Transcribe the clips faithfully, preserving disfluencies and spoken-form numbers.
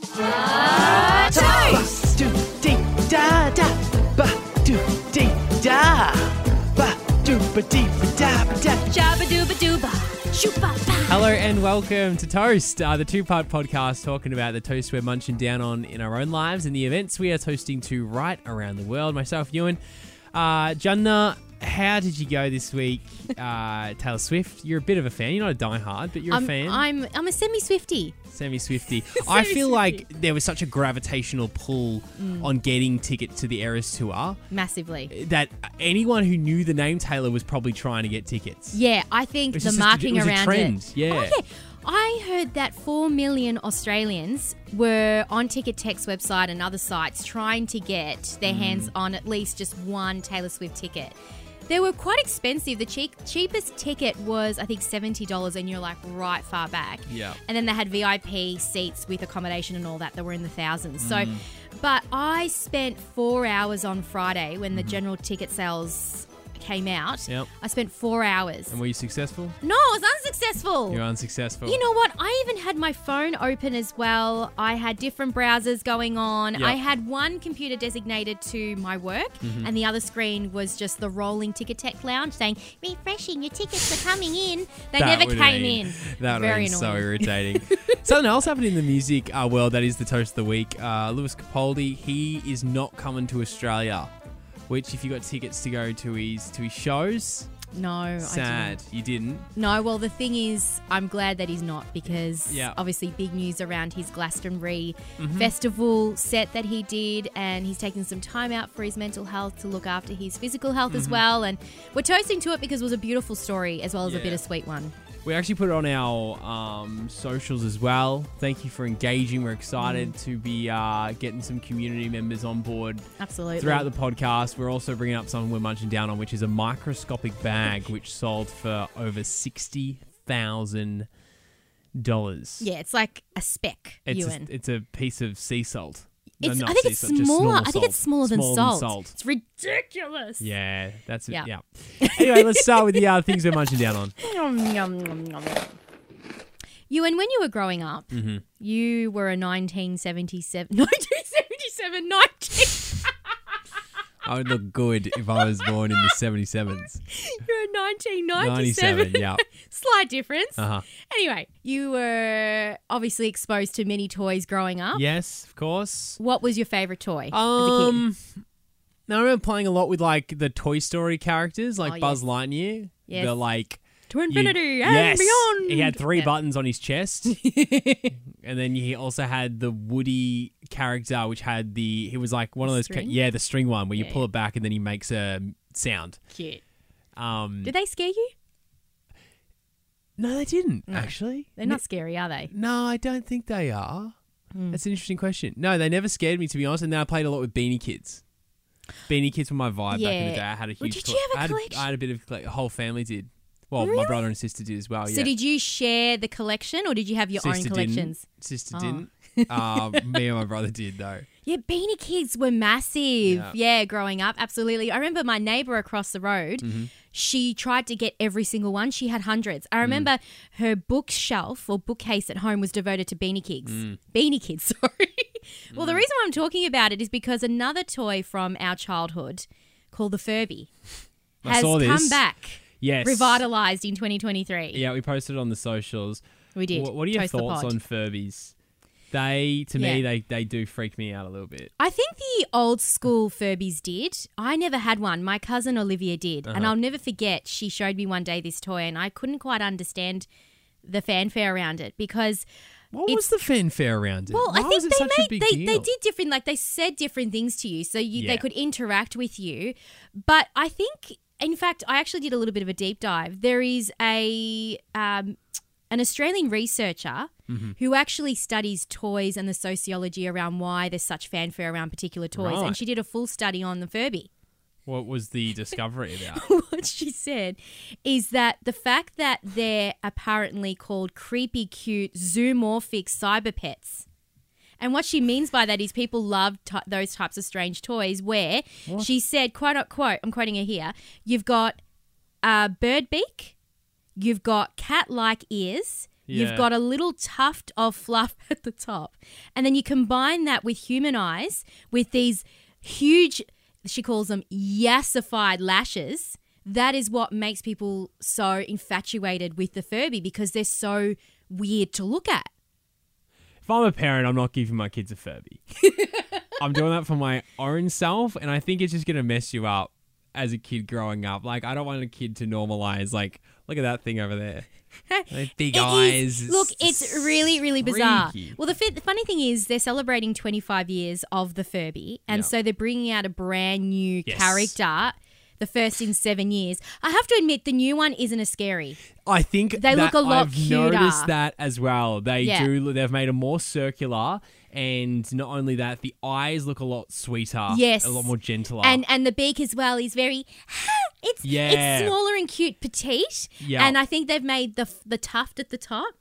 Uh, toast! Do dee da da ba do dee da ba do ba dee ba da ba da. Jabba dooba dooba. Shoopa pa. Hello and welcome to Toast, uh, the two-part podcast talking about the toast we're munching down on in our own lives and the events we are toasting to right around the world. Myself, Ewan. Uh, Jannah, how did you go this week? Uh, Taylor Swift, you're a bit of a fan. You're not a diehard, but you're I'm, a fan. I'm I'm a semi-Swiftie. Semi-Swiftie. I feel like there was such a gravitational pull Mm. on getting tickets to the Eras Tour Massively. that anyone who knew the name Taylor was probably trying to get tickets. Yeah, I think It's the just a- marking it was a around trend, it. yeah. Oh, yeah. I heard that four million Australians were on Ticket Tech's website and other sites trying to get their Mm. hands on at least just one Taylor Swift ticket. They were quite expensive. The cheap, cheapest ticket was, I think, seventy dollars, and you're like right far back. Yeah. And then they had V I P seats with accommodation and all that that were in the thousands. Mm. So, but I spent four hours on Friday when Mm-hmm. the general ticket sales came out. Yep. I spent four hours. And were you successful? No, I was unsuccessful. You're unsuccessful. You know what? I even had my phone open as well. I had different browsers going on. Yep. I had one computer designated to my work, Mm-hmm. and the other screen was just the rolling Ticket Tech lounge saying, refreshing, your tickets are coming in. They That never would came have been- in. That would Very have been so annoying. irritating. Something else happened in the music uh, world that is the toast of the week. Uh, Lewis Capaldi, he is not coming to Australia. Which, if you got tickets to go to his to his shows, No, I sad didn't. you didn't. No, well, the thing is, I'm glad that he's not because Yeah. obviously big news around his Glastonbury Mm-hmm. festival set that he did, and he's taken some time out for his mental health to look after his physical health as well. And we're toasting to it because it was a beautiful story as well as a Yeah. bittersweet one. We actually put it on our um, socials as well. Thank you for engaging. We're excited Mm. to be uh, getting some community members on board Absolutely. throughout the podcast. We're also bringing up something we're munching down on, which is a microscopic bag, which sold for over sixty thousand dollars. Yeah, it's like a speck, It's Ewan. a, it's a piece of sea salt. No, It's, not I think sea it's salt, just smaller. normal I think it's smaller than Smaller salt. Than salt. It's ridiculous. Yeah, that's it. Yeah. Yeah. Anyway, let's start with the uh, things we're munching down on. Yum, yum, yum, yum. Ewan, when you were growing up, Mm-hmm. you were a nineteen seventy-seven, nineteen seventy-seven, nineteen I would look good if I was born in the seventy-sevens. You're a nineteen ninety-seven. ninety-seven, yeah. Slight difference. Uh-huh. Anyway, you were obviously exposed to many toys growing up. Yes, of course. What was your favourite toy as a kid? Um, now I remember playing a lot with like the Toy Story characters, like Oh, Buzz yes. Lightyear. Yes. The like To you- infinity and yes. beyond. He had three Yeah. buttons on his chest, and then he also had the Woody character, which had the he was like one of those ca- String? yeah the string one where you Yeah, pull yeah. it back and then he makes a sound. Cute. Um, Did they scare you? no, they didn't actually. They're not scary, are they? No, I don't think they are. Hmm. That's an interesting question. No, they never scared me, to be honest. And then I played a lot with Beanie Kids. Beanie Kids were my vibe back in the Yeah. day. I had a Well, huge. did you coll- have a I had collection? I had a bit of collect- the whole family did. Well, my Really? brother and sister did as well. So yeah. did you share the collection or did you have your own Sister collections? Didn't. Sister Oh. didn't. Uh, me and my brother did though. Yeah, Beanie Kids were massive. Yeah. Yeah. growing up, absolutely. I remember my neighbour across the road, Mm-hmm. she tried to get every single one. She had hundreds. I remember Mm. her bookshelf or bookcase at home was devoted to Beanie Kids. Mm. Beanie Kids, sorry. Well, the reason why I'm talking about it is because another toy from our childhood called the Furby I has saw come this. back, Yes. revitalised in twenty twenty-three. Yeah, we posted it on the socials. We did. What, what are your Toast the thoughts pod. on Furbies? They, to me, Yeah. they, they do freak me out a little bit. I think the old school Furbies did. I never had one. My cousin Olivia did. And Uh-huh. I'll never forget, she showed me one day this toy and I couldn't quite understand the fanfare around it because, What was It's- the fanfare around it? well, Why I think was it they such a made, big they, deal? they did different, like they said different things to you so you, Yeah. they could interact with you. But I think, in fact, I actually did a little bit of a deep dive. There is a um, an Australian researcher Mm-hmm. who actually studies toys and the sociology around why there's such fanfare around particular toys. Right. And she did a full study on the Furby. What was the discovery about? What she said is that the fact that they're apparently called creepy, cute, zoomorphic cyber pets. And what she means by that is people love t- those types of strange toys where she said, quote unquote, I'm quoting her here, you've got a bird beak, you've got cat-like ears, Yeah. You've got a little tuft of fluff at the top. And then you combine that with human eyes, with these huge, she calls them yassified lashes. That is what makes people so infatuated with the Furby, because they're so weird to look at. If I'm a parent, I'm not giving my kids a Furby. I'm doing that for my own self, and I think it's just going to mess you up as a kid growing up. Like, I don't want a kid to normalize, like, look at that thing over there. Those big It eyes. is- look, it's really, really bizarre. freaky. Well, the, fi- the funny thing is they're celebrating twenty-five years of the Furby, and Yeah. so they're bringing out a brand new Yes. character, the first in seven years. I have to admit, the new one isn't as scary. I think They that look a lot I've cuter. noticed that as well. They Yeah. do. They've made them more circular, and not only that, the eyes look a lot sweeter. Yes. a lot more gentler. And and the beak as well is very, it's Yeah. it's smaller and cute, petite. Yeah. And I think they've made the the tuft at the top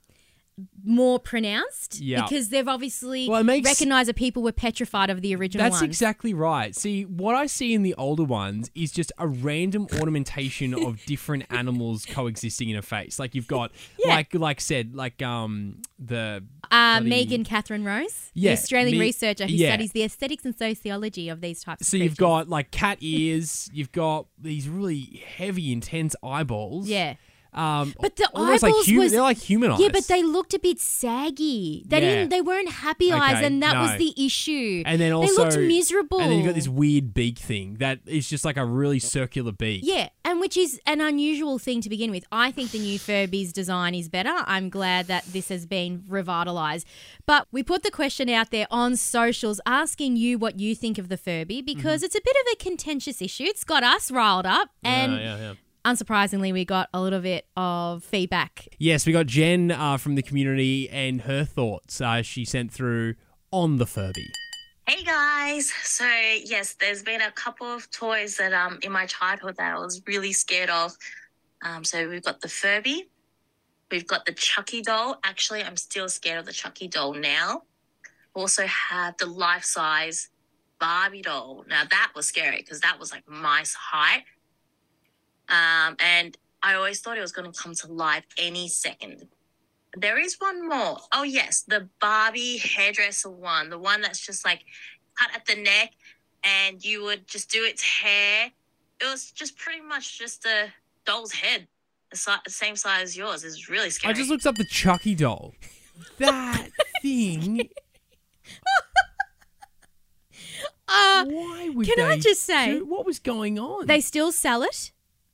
more pronounced. Yeah. Because they've obviously Well, it makes- recognised that people were petrified of the original That's ones. exactly right. See, what I see in the older ones is just a random ornamentation of different animals coexisting in a face. Like you've got, Yeah. like like said, like um the Uh, bloody- Megan Catherine Rose, Yeah, the Australian Me- researcher who yeah. studies the aesthetics and sociology of these types So of you've creatures. got like cat ears, you've got these really heavy, intense eyeballs. Yeah. Um, But the almost eyeballs like hu- was- they're like human eyes. Yeah, but they looked a bit saggy. They Yeah. didn't. They weren't happy eyes, Okay, and that no. was the issue. And then they also looked miserable. And then you've got this weird beak thing that is just like a really circular beak. Yeah, and which is an unusual thing to begin with. I think the new Furby's design is better. I'm glad that this has been revitalised. But we put the question out there on socials asking you what you think of the Furby, because it's a bit of a contentious issue. It's got us riled up, and yeah, yeah. unsurprisingly, we got a little bit of feedback. Yes, we got Jen uh, from the community and her thoughts uh, she sent through on the Furby. Hey guys, so yes, there's been a couple of toys that um in my childhood that I was really scared of. Um, so we've got the Furby, we've got the Chucky doll. Actually, I'm still scared of the Chucky doll now. We also have the life-size Barbie doll. Now that was scary because that was like my height, um, and I always thought it was going to come to life any second. There is one more. Oh, yes, the Barbie hairdresser one, the one that's just like cut at the neck and you would just do its hair. It was just pretty much just a doll's head, the si- the same size as yours. It's really scary. I just looked up the Chucky doll. That thing. Uh, Why would can I they just say- do- what was going on? They still sell it.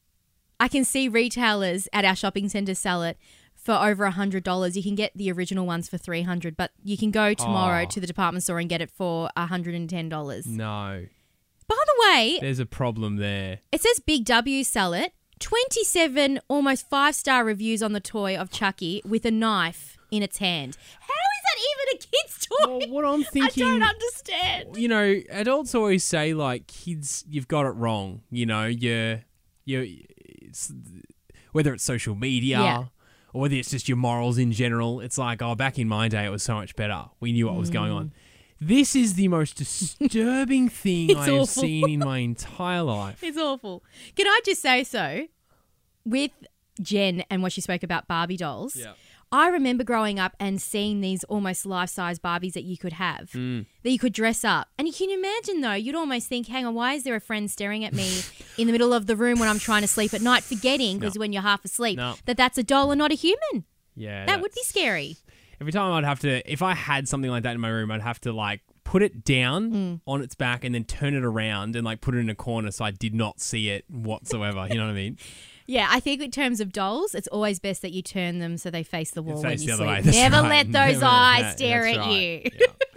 I can see retailers at our shopping centre sell it for over one hundred dollars. You can get the original ones for three hundred dollars, but you can go tomorrow Oh. to the department store and get it for one hundred ten dollars. No, By the way, there's a problem there. it says Big W sell it. twenty-seven almost five-star reviews on the toy of Chucky with a knife in its hand. How is that even a kid's toy? Well, what I'm I thinking, don't understand. you know, adults always say like, kids, you've got it wrong. You know, you're, you're, it's, whether it's social media. Yeah. Or whether it's just your morals in general, it's like, oh, back in my day, it was so much better. We knew what was going on. This is the most disturbing thing It's I have awful. seen in my entire life. It's awful. Can I just say so? With Jen and what she spoke about Barbie dolls, Yeah. I remember growing up and seeing these almost life-size Barbies that you could have, Mm. that you could dress up. And you can imagine, though, you'd almost think, hang on, why is there a friend staring at me in the middle of the room when I'm trying to sleep at night, forgetting, because No. when you're half asleep, No. that that's a doll and not a human? Yeah, That would be that's- scary. Every time I'd have to, if I had something like that in my room, I'd have to like put it down Mm. on its back and then turn it around and like put it in a corner so I did not see it whatsoever. You know what I mean? Yeah, I think in terms of dolls, it's always best that you turn them so they face the wall Face when you the other sleep. way. That's Never right. let those Never- eyes yeah, stare that's at right.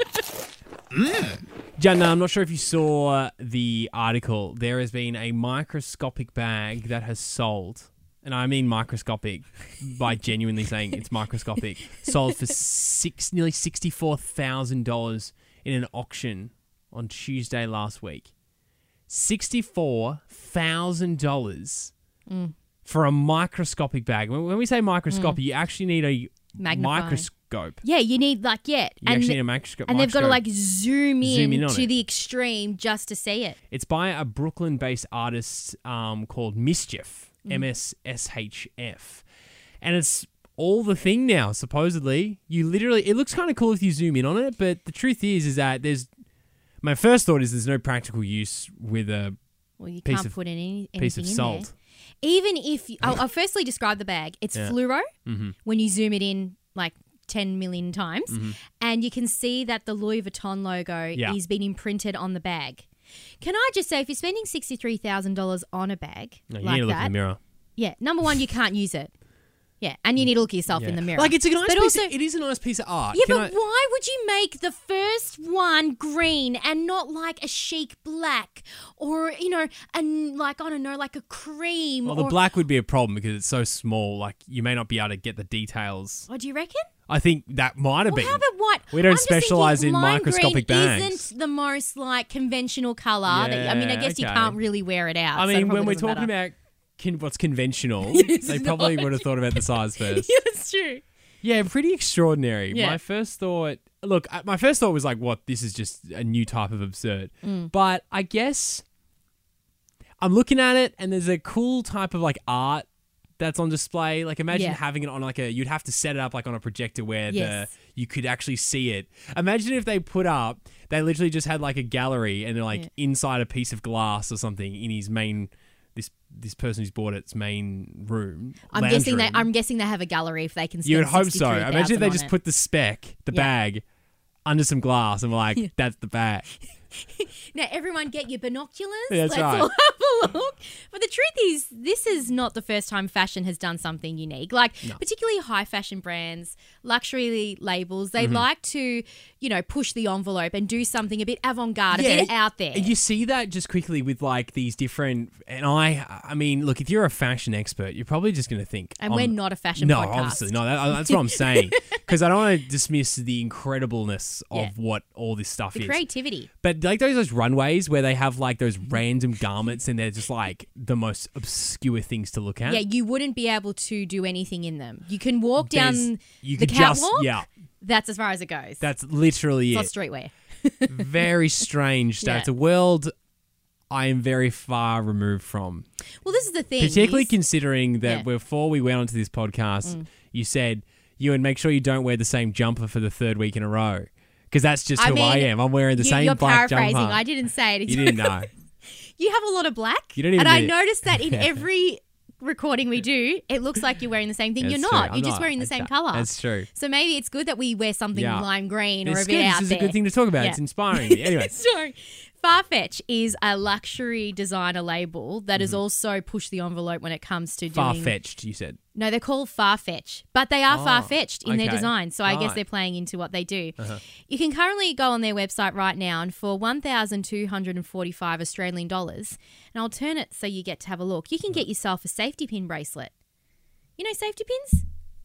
you. Yeah. Jan, I'm not sure if you saw the article. There has been a microscopic bag that has sold, and I mean microscopic by genuinely saying it's microscopic, sold for six nearly sixty-four thousand dollars in an auction on Tuesday last week. sixty-four thousand dollars Mm. for a microscopic bag. When when we say microscopic, you actually need a Magnifying. microscope. Yeah, you need like yeah, You actually need a microscope. and they've got to microscope. like zoom in, Zoom in on to it. the extreme just to see it. It's by a Brooklyn-based artist um, called Mischief, M S S H F. And it's all the thing now, supposedly. You literally, it looks kind of cool if you zoom in on it, but the truth is, is that there's, my first thought is there's no practical use with a Well, you piece can't of- put any, anything piece of in salt. there. Even if, you, I'll, I'll firstly describe the bag. It's Yeah. fluoro Mhm. when you zoom it in like ten million times. Mm-hmm. And you can see that the Louis Vuitton logo Yeah. is being imprinted on the bag. Can I just say, if you're spending sixty-three thousand dollars on a bag No, you like need to look that, in the mirror. yeah, number one, you can't use it. Yeah, and you need to look at yourself Yeah. in the mirror. Like, it's a nice But piece also- of, it is a nice piece of art. Yeah, Can but I- why would you make the first one green and not like a chic black or, you know, and like, I don't know, like a cream? Well, the or, black would be a problem because it's so small. Like, you may not be able to get the details. Oh, do you reckon? I think that might have Well, been. how about white? We don't I'm just thinking specialise in lime microscopic green bags. Isn't the most like conventional colour? that, I mean, I Yeah, guess you okay. can't really wear it out. I so it mean, probably when we're doesn't talking matter. about con- what's conventional, It's they probably not. would have thought about the size first. yeah, it's true. Yeah, pretty extraordinary. Yeah. My first thought, look, I- my first thought was like, what? This is just a new type of absurd. Mm. But I guess I'm looking at it and there's a cool type of like art that's on display. Like, imagine Yeah. having it on like a, you'd have to set it up like on a projector where Yes. the you could actually see it. Imagine if they put up, they literally just had like a gallery and they're like Yeah. inside a piece of glass or something in his main, this this person who's bought it's main room. I'm lounge guessing they. room. I'm guessing they have a gallery if they can. Spend You would hope so. Imagine if sixty-three they thousand just on put the spec, the Yeah. bag, under some glass and were like, that's the bag. it. Now, everyone, get your binoculars. Yeah, that's Let's right. all have a look. But the truth is, this is not the first time fashion has done something unique. Like, particularly high fashion brands, luxury labels, Mm-hmm. they like to, you know, push the envelope and do something a bit avant-garde, a bit out there. And you see that just quickly with like these different, and I, I mean, look, if you're a fashion expert, you're probably just going to think. And um, we're not a fashion No, podcast. obviously. No, that, that's what I'm saying. Because I don't want to dismiss the incredibleness of Yeah. what all this stuff The is. creativity. But like those, those runways where they have like those random garments and they're just like the most obscure things to look at. Yeah, you wouldn't be able to do anything in them. You can walk There's- down you the could just, catwalk. yeah, That's as far as it goes. that's literally it's not it. streetwear. Very strange that Yeah. it's a world I am very far removed from. Well, this is the thing. Particularly is- considering that Yeah. before we went onto this podcast, you said, Ewan, make sure you don't wear the same jumper for the third week in a row. Because that's just I who I mean, am. I'm wearing the you, same you're black paraphrasing. jumper. I didn't say it. You didn't know. You have a lot of black. You don't even and I need it. noticed that in Yeah. every recording we do, it looks like you're wearing the same thing. That's you're true. not. I'm You're just not. wearing the That's same that- color. That's true. So maybe it's good that we wear something Yeah. lime green or It's a bit good. out This is there. a good thing to talk about. Yeah. It's inspiring me. Anyway. Sorry. Farfetch is a luxury designer label that Mm-hmm. has also pushed the envelope when it comes to doing... Far-fetched, you said. No, they're called Farfetch, but they are Oh, far-fetched in their okay. design. So I guess Right. they're playing into what they do. Uh-huh. You can currently go on their website right now and for one thousand two hundred forty-five Australian dollars, and I'll turn it so you get to have a look. You can get yourself a safety pin bracelet. You know safety pins?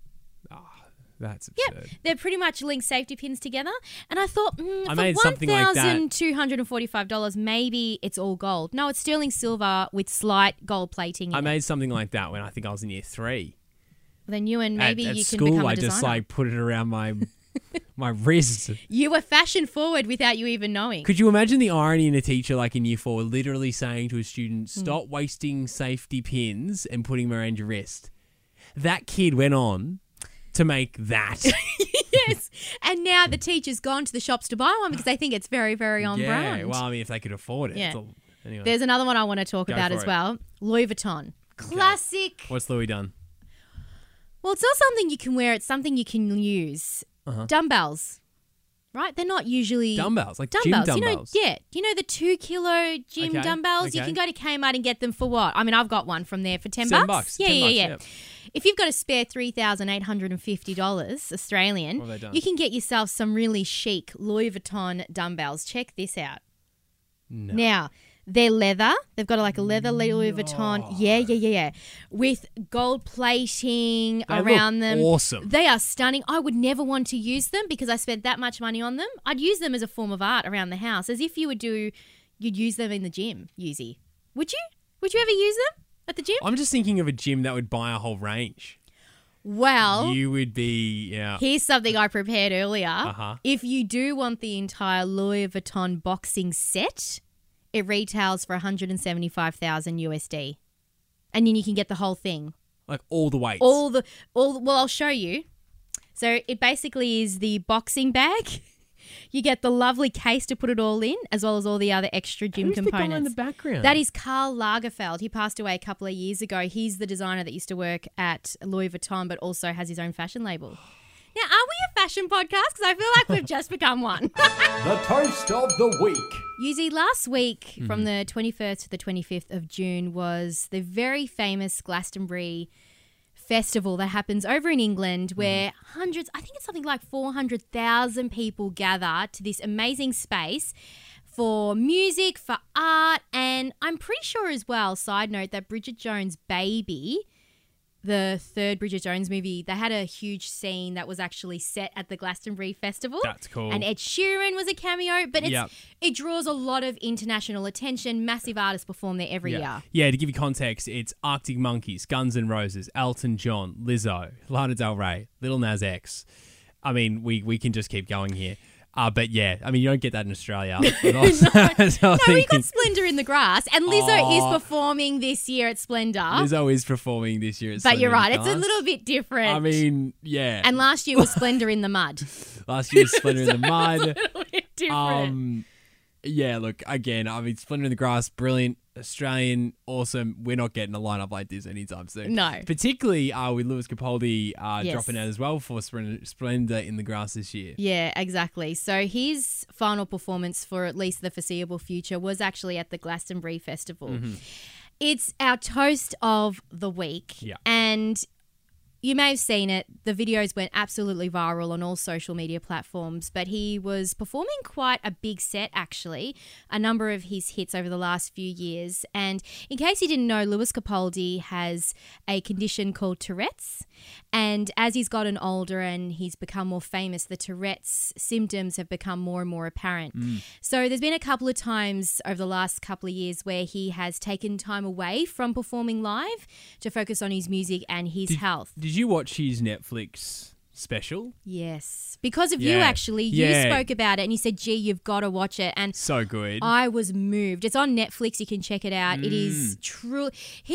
That's absurd. Yep. They're pretty much linked safety pins together. And I thought, mm, I for made something like that. one thousand two hundred forty-five dollars, maybe it's all gold. No, it's sterling silver with slight gold plating in I it. made something like that when I think I was in year three. Then you and maybe at, at you can school, become a I designer. just like put it around my my wrist. You were fashion forward without you even knowing. Could you imagine the irony in a teacher like in year four literally saying to a student, Hmm. stop wasting safety pins and putting them around your wrist? That kid went on to make that. Yes. And now the teacher's gone to the shops to buy one because they think it's very, very on yeah, brand. well, I mean, if they could afford it. Yeah. It's all- anyway, There's another one I want to talk Go about for as it. well. Louis Vuitton. Classic. what's Louis done? Well, it's not something you can wear. It's something you can use. Uh-huh. Dumbbells. Right? They're not usually... Dumbbells, like Dumbbells. gym You know, dumbbells. yeah. You know the two kilo gym Okay, dumbbells? You okay. can go to Kmart and get them for what? I mean, I've got one from there for ten Seven bucks. bucks, Yeah, ten yeah, bucks, yeah. yep. If you've got a spare three thousand eight hundred fifty dollars Australian, What have they done? you can get yourself some really chic Louis Vuitton dumbbells. Check this out. No. Now, they're leather. They've got like a leather Louis Vuitton. Yeah, yeah, yeah, yeah. With gold plating They look around them. awesome. They are stunning. I would never want to use them because I spent that much money on them. I'd use them as a form of art around the house, as if you would do, you'd use them in the gym, Yuzi. Would you? Would you ever use them at the gym? I'm just thinking of a gym that would buy a whole range. Well, You would be, yeah. here's something I prepared earlier. Uh-huh. If you do want the entire Louis Vuitton boxing set, it retails for one hundred seventy-five thousand U S D. And then you can get the whole thing. Like all the weights. All the all. Well, I'll show you. So it basically is the boxing bag. You get the lovely case to put it all in, as well as all the other extra gym Who's components. the guy in the background? That is Karl Lagerfeld. He passed away a couple of years ago. He's the designer that used to work at Louis Vuitton, but also has his own fashion label. Now, are we a fashion podcast? Because I feel like we've just become one. The toast of the week. Yuzi, last week, Mm-hmm. from the twenty-first to the twenty-fifth of June, was the very famous Glastonbury festival that happens over in England, where Mm-hmm. hundreds, I think it's something like four hundred thousand people gather to this amazing space for music, for art, and I'm pretty sure as well, side note, that Bridget Jones' Baby, the third Bridget Jones movie, they had a huge scene that was actually set at the Glastonbury Festival. That's cool. And Ed Sheeran was a cameo, but it's, Yep. it draws a lot of international attention. Massive artists perform there every yeah. year. Yeah, to give you context, it's Arctic Monkeys, Guns N' Roses, Elton John, Lizzo, Lana Del Rey, Lil Nas X. I mean, we, we can just keep going here. Uh, but yeah, I mean, you don't get that in Australia. But also, so I'm No, we thinking- got Splendor in the Grass, and Lizzo Oh. is performing this year at Splendor. Lizzo is performing this year. At but you're Splendor right, in it's a Glass. little bit different. I mean, yeah. and last year was Splendor in the Mud. Last year's Splendor in the Mud. A little bit different. Um, yeah, look, again, I mean, Splendor in the Grass, brilliant, Australian, awesome. We're not getting a lineup like this anytime soon. No. Particularly uh, with Lewis Capaldi uh, Yes. dropping out as well for Splendor Splendor in the Grass this year. Yeah, exactly. So his final performance for at least the foreseeable future was actually at the Glastonbury Festival. Mm-hmm. It's our toast of the week. Yeah. And you may have seen it. The videos went absolutely viral on all social media platforms, but he was performing quite a big set, actually, a number of his hits over the last few years. And in case you didn't know, Lewis Capaldi has a condition called Tourette's. And as he's gotten older and he's become more famous, the Tourette's symptoms have become more and more apparent. So there's been a couple of times over the last couple of years where he has taken time away from performing live to focus on his music and his Did- health. Did you watch his Netflix special? Yes. Because of you, Yeah. actually. You Yeah. spoke about it and you said, gee, you've got to watch it. And So good. I was moved. It's on Netflix. You can check it out. It Mm. is true.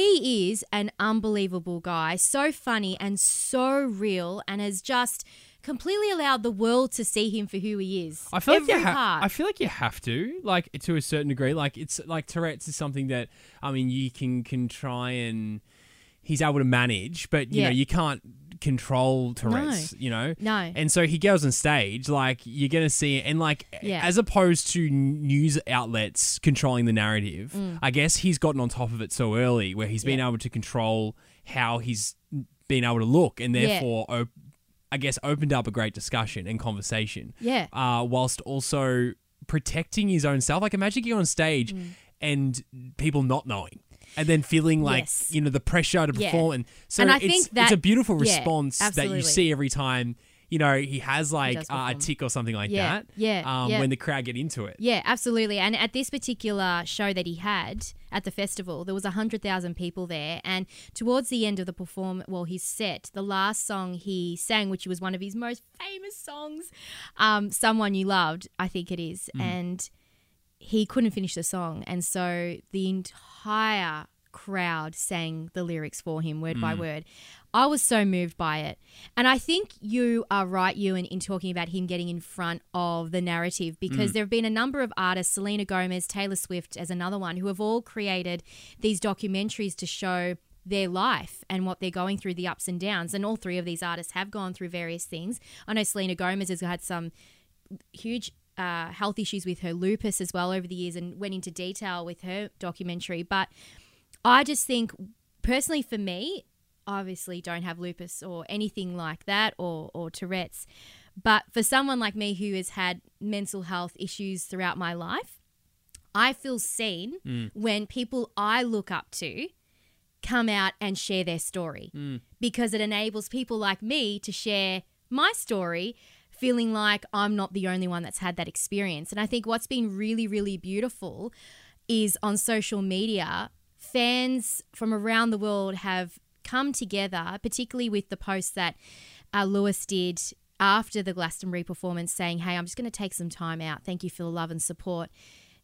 He is an unbelievable guy. So funny and so real, and has just completely allowed the world to see him for who he is. I feel like Every you ha- part. I feel like you have to, like, to a certain degree. Like, it's like Tourette's is something that, I mean, you can can try and he's able to manage, but you Yeah. know, you can't control Tourette's. You know, No. And so he goes on stage, like you're gonna see it, and like Yeah. as opposed to news outlets controlling the narrative, I guess he's gotten on top of it so early, where he's been Mm. Yeah. able to control how he's been able to look, and Yeah. therefore. Op- I guess opened up a great discussion and conversation. Yeah. Uh, whilst also protecting his own self. Like imagine getting on stage Mm. and people not knowing. And then feeling like, Yes. you know, the pressure to Yeah. perform. And so And I it's, think it's that- a beautiful yeah, response that you absolutely. see every time, you know, he has like does uh, a perform. tick or something like Yeah, that. yeah, Um, yeah. When the crowd get into it. Yeah, absolutely. And at this particular show that he had at the festival, there was one hundred thousand people there. And towards the end of the perform, well, his set, the last song he sang, which was one of his most famous songs, um, Someone You Loved, I think it is. And he couldn't finish the song. And so the entire crowd sang the lyrics for him word by word. I was so moved by it. And I think you are right, Ewan, in talking about him getting in front of the narrative, because there have been a number of artists, Selena Gomez, Taylor Swift as another one, who have all created these documentaries to show their life and what they're going through, the ups and downs. And all three of these artists have gone through various things. I know Selena Gomez has had some huge uh, health issues with her lupus as well over the years, and went into detail with her documentary. But I just think, personally for me, obviously don't have lupus or anything like that, or, or Tourette's. But for someone like me who has had mental health issues throughout my life, I feel seen when people I look up to come out and share their story, because it enables people like me to share my story, feeling like I'm not the only one that's had that experience. And I think what's been really, really beautiful is on social media, fans from around the world have come together, particularly with the post that uh, Lewis did after the Glastonbury performance saying, hey, I'm just going to take some time out. Thank you for the love and support.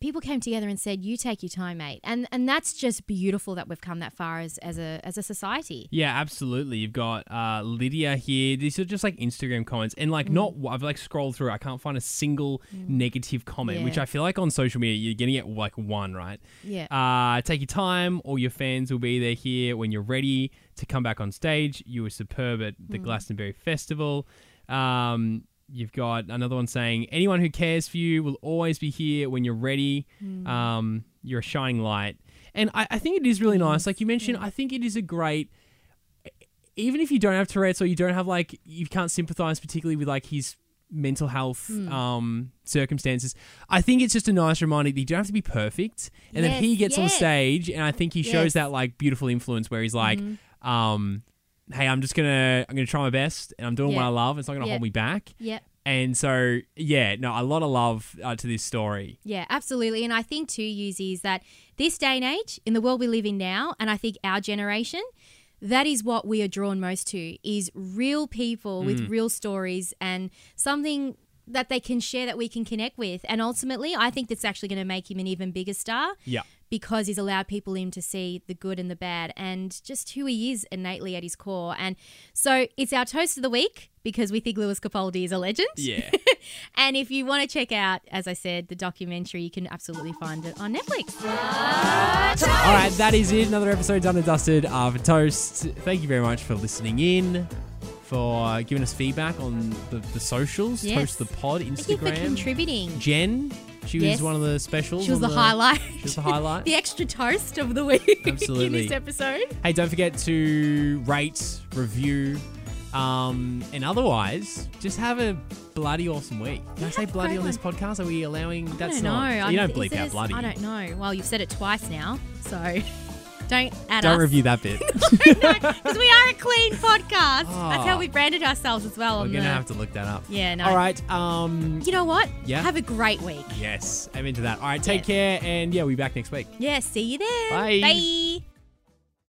people came together and said, "You take your time, mate," and and that's just beautiful that we've come that far as as a as a society. Yeah, absolutely. You've got uh, Lydia here. These are just like Instagram comments, and like Mm. not. I've like scrolled through. I can't find a single negative comment, Yeah. which I feel like on social media you're gonna get like one, right? Yeah. Uh, take your time. All your fans will be there here when you're ready to come back on stage. You were superb at the Mm. Glastonbury Festival. Um, you've got another one saying, anyone who cares for you will always be here when you're ready. Mm. Um, you're a shining light. And I, I think it is really nice. Like you mentioned, I think it is a great, even if you don't have Tourette's or you don't have like, you can't sympathize particularly with like his mental health Hmm. um, circumstances. I think it's just a nice reminder that you don't have to be perfect. And then Yes, he gets on yes. stage and I think he shows Yes. that like beautiful influence where he's like, Mhm. um, hey, I'm just gonna I'm gonna try my best and I'm doing what Yeah. I love. It's not gonna Yeah. hold me back. Yep. And so yeah, no, a lot of love uh, to this story. Yeah, absolutely. And I think too, Yuzi, is that this day and age, in the world we live in now, and I think our generation, that is what we are drawn most to, is real people with real stories and something that they can share that we can connect with. And ultimately, I think that's actually going to make him an even bigger star. Yeah. Because he's allowed people in to see the good and the bad and just who he is innately at his core. And so it's our toast of the week because we think Lewis Capaldi is a legend. Yeah. And if you want to check out, as I said, the documentary, you can absolutely find it on Netflix. All right, that is it. Another episode done and dusted of Toast. Thank you very much for listening in, for giving us feedback on the, the socials. Yes. Toast the pod, Thank you for Instagram. contributing. Jen, she Yes. was one of the specials. She was on the highlight. She was the highlight. The extra toast of the week Absolutely. in this episode. Hey, don't forget to rate, review, um, and otherwise, just have a bloody awesome week. Can I say have a bloody great on this podcast? Are we allowing? I That's don't know. not. I You don't is bleep it out a- bloody. I don't know. Well, you've said it twice now, so don't add Don't us. review that bit. Because we are a clean podcast. That's how Oh. we branded ourselves as well. We're on gonna the... have to look that up. Yeah, no. All right. Um. You know what? Yeah? Have a great week. Yes, I'm into that. All right. Take Yes. care, and yeah, we'll be back next week. Yeah, see you there. Bye. Bye.